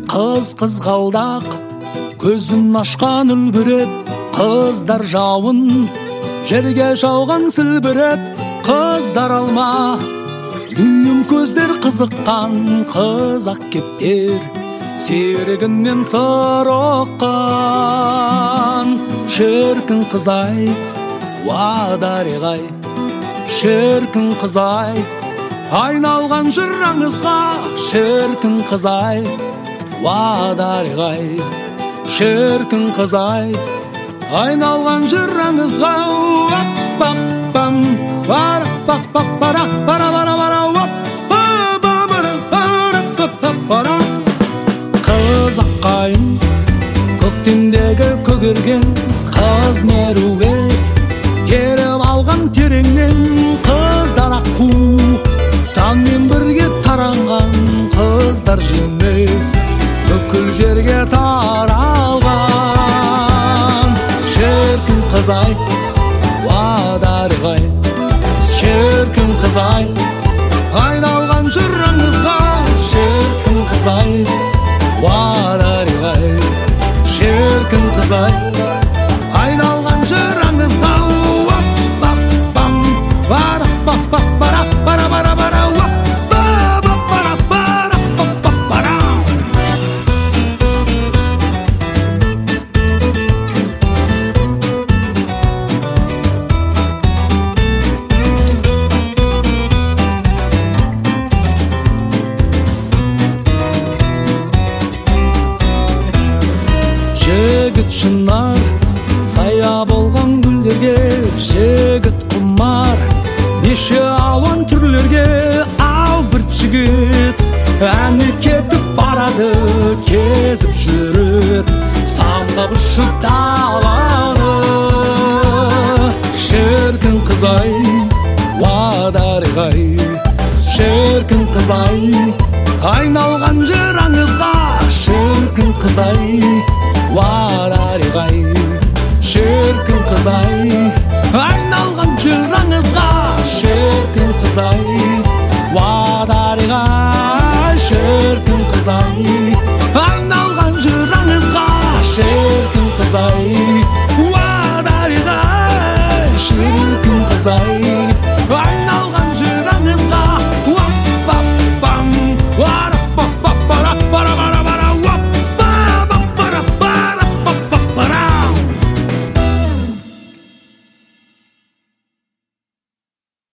Қыз қызғалдақ көзін ашқан үлбіреп, қыздар жауын жерге жауған сілбіреп, қыздар алма дүйім көздер қызыққан, қызақ кептер серігінен сыр оққан. Шіркін қызай уадареғай, шіркін қызай айналған жыр аңызға, шіркін қызай уадареғай, шіркін қызай айналған жыр аңызға. Бап-бам, бара-бап-бара, бара-бара-бара, бара-бара-бара. Қызақ қайын көктемдегі көгерген, қыз меруерт теріп алған тереңнен, қыздар аққу таңмен бірге таранған, қыздар жемес бүкіл жерге таралған. Шіркін қызай уадареғай, шіркін қызай айналған жыр аңызға, шіркін қызай уадареғай, шіркін қызай айналған жыр аңызға. Бап-бам, бара-бап-бара, бара-бара-бара, бара-бара-бара. Жігіт шынар сая болған гүлдерге, жігіт құмар неше алуан түрлерге. Ал бір жігіт әні кетіп барады, кезіп жүріп самғап ұшып даланы. Шіркін қызай уадареғай, шіркін қызай айналған жыр аңызға, шіркін қызай уадареғай, шіркін қызай айналған жыр аңызға, шіркін қызай уадареғай, шіркін қызай